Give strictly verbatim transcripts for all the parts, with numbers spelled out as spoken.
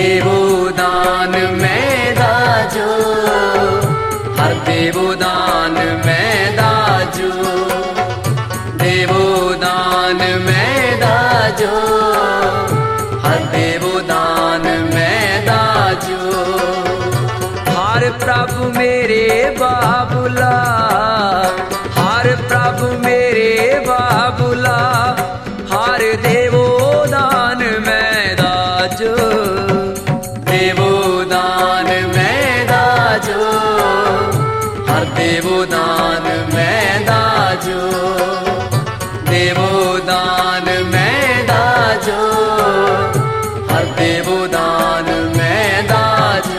देवो दान में दाजो, हर देवो दान में दाजो, देवो दान में दाजो, हर देवो दान में दाजो। हर प्रभु मेरे बाबुला, हर प्रभु मेरे बाबुला, हर देवो दान में दाजो, देवो दान में दाजो, हर देवो दान में दाजो, देवो दान में दाजो, हर देवो दान में दाजो।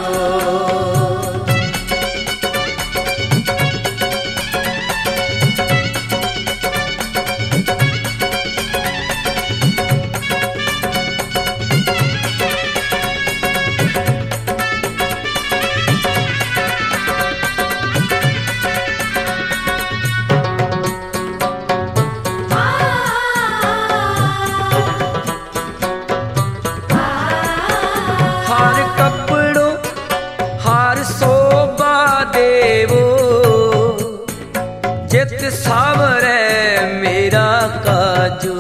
जित सावरे मेरा काजू,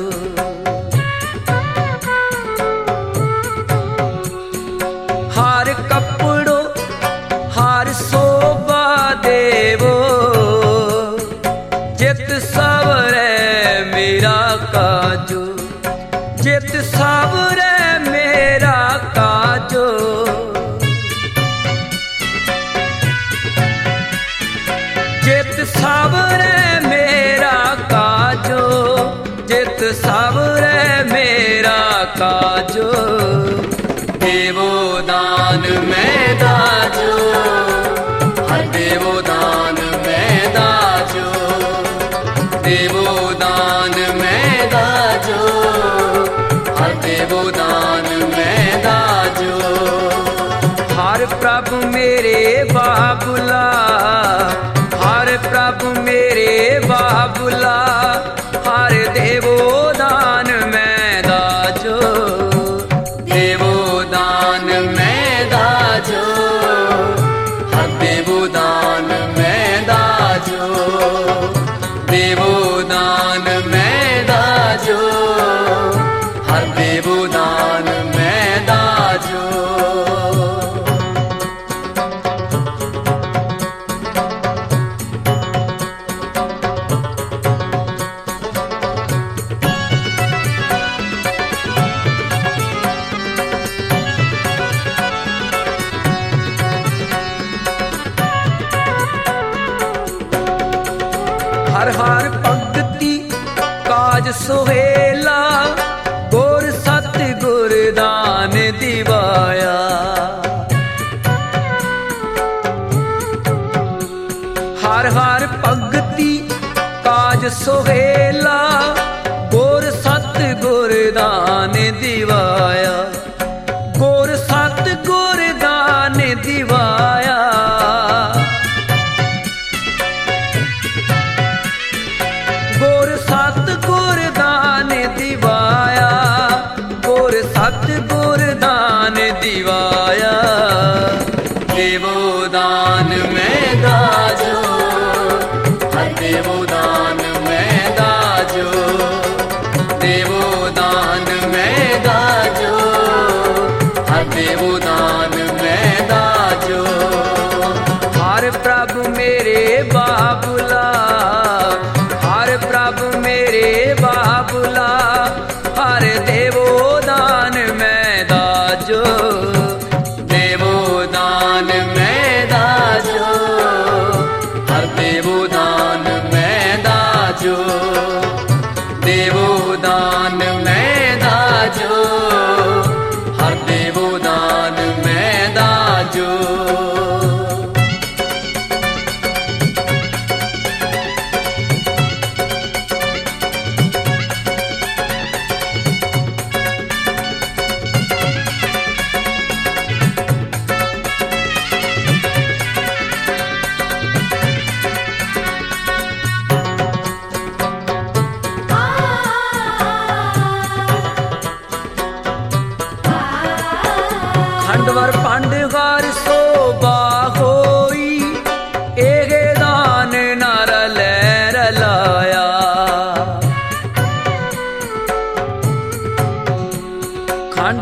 हार कपड़ो हार शोभा देवो, जित सावरे मेरा काजू, जित सावरे मेरा काजू, जित सावरे मेरा काजो, जित सावरे मेरा काजो, देवो दान में दाजो, हर देवो दान में दाजो, देवो दान में दाजो, हर देवो दान में दाजो। हर प्रभु मेरे बाबुला, हर प्रभु मेरे बाबुला, हर देवो दान में दाजो, देवो दान में दाजो, हर देवो दान में दाजो, देवो दान में दाजो, हर देवो दान में दाजो। हर हर भगति काज सुहेला, गुर सत गुर दान दिवाया, हर हर भगति काज सुहेला, गुर सत गुर दान दिवाया, गुर सत गुर दान दिवाया, गुर सत गुर दान दिवाया, गुर सत गुर दान दिवाया, देवो दान में दाजो, हर देवो दान में दाजो, देवो दान में दाजो, हर देवो दान में दाजो। हर प्रभु मेरे बाबुला, हर प्रभु मेरे बाबुला, हर देवो दान में दाजो, देवो दान में दाजो, हर देवो दान में दाजो, देवो दान में दाजो, हर देवो दान में दाजो।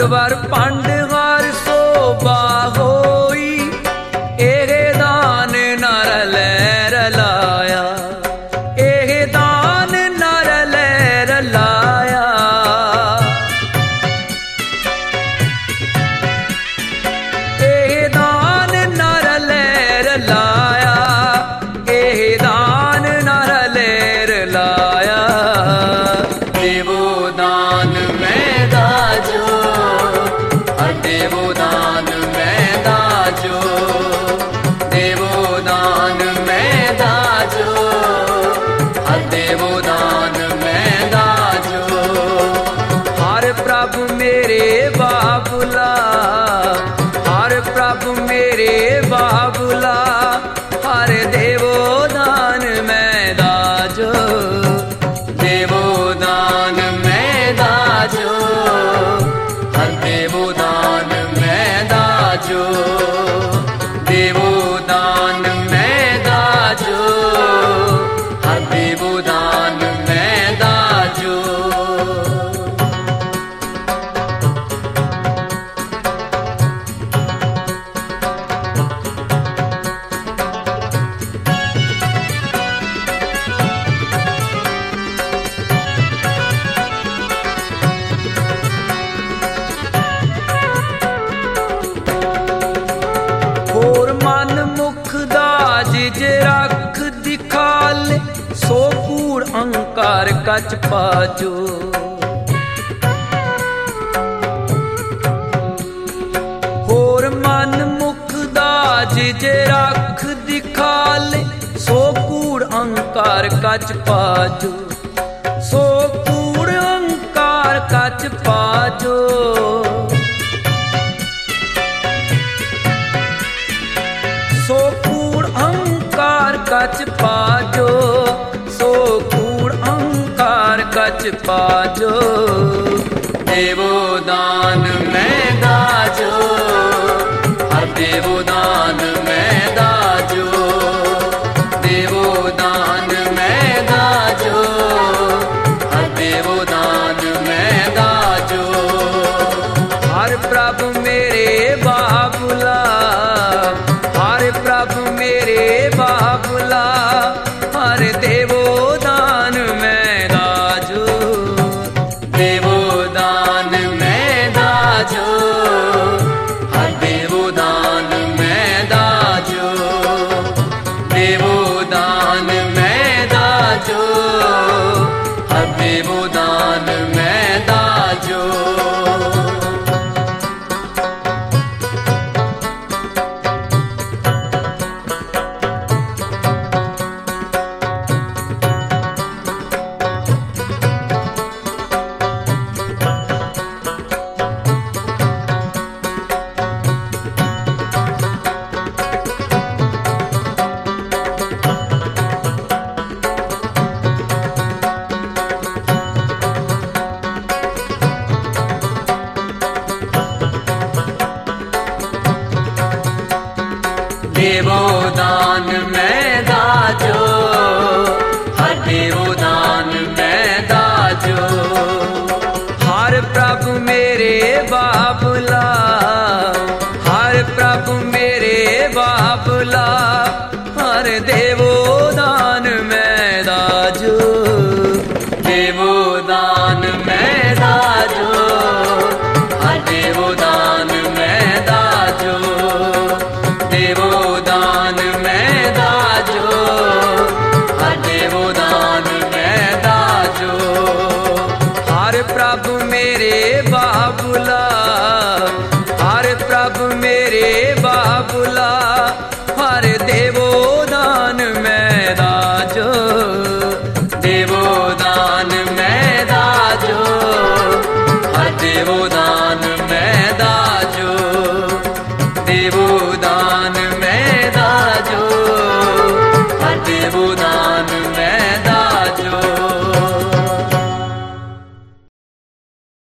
वर पंड हर शोभा होई, एह दान नर लैर लाया, एह दान नर लैर लाया। एह दान नर लैर लाया, एह दान नर लैर लाया। देवो दान मैं दाजो, देवो दान मैं दाजो, देवो दान मैं दाजो, देवो दान मैं दाजो। हर प्रभु मेरे बाबुला, हर प्रभु मेरे बाबुला, हर देवो दान मैं दाजो, देवो दान मैं दाजो, हर देवो दान मैं दाजो, देवो दान मैं दाजो, हर देवो दान मैं दाजो। होर मन मुख दाज जे रख दिखाल, सो कूड़ अंकार कच पाजो। होर मन मुख दाज जे रख दिखाल, सो कूड़ अंकार कच पाजो, सो कूड़ अंकार कच पाजो। सो कूड़ अंकार कच पाजो, सो कूड़ अंकार कच पाजो। देवो दान मैं दाजो, हर देवो दान मैं दाजो, देवो दान मैं दाजो, हर देवो दान मैं दाजो। हर प्रभु मेरे बाबुला, हर प्रभु मेरे बाबुला, हर देवो दान मैं दाजो, देवो दान मैं दाजो, हर देवो दान मैं दाजो, देवो दान मैं दाजो, हर देवो दान मैं दाजो। देवो दान मैं दाजो, हर देवो दान मैं दाजो। हर प्रभु मेरे बाबुला, हर प्रभु मेरे बाबुला, हर देवो दान मैं दाजो, देवो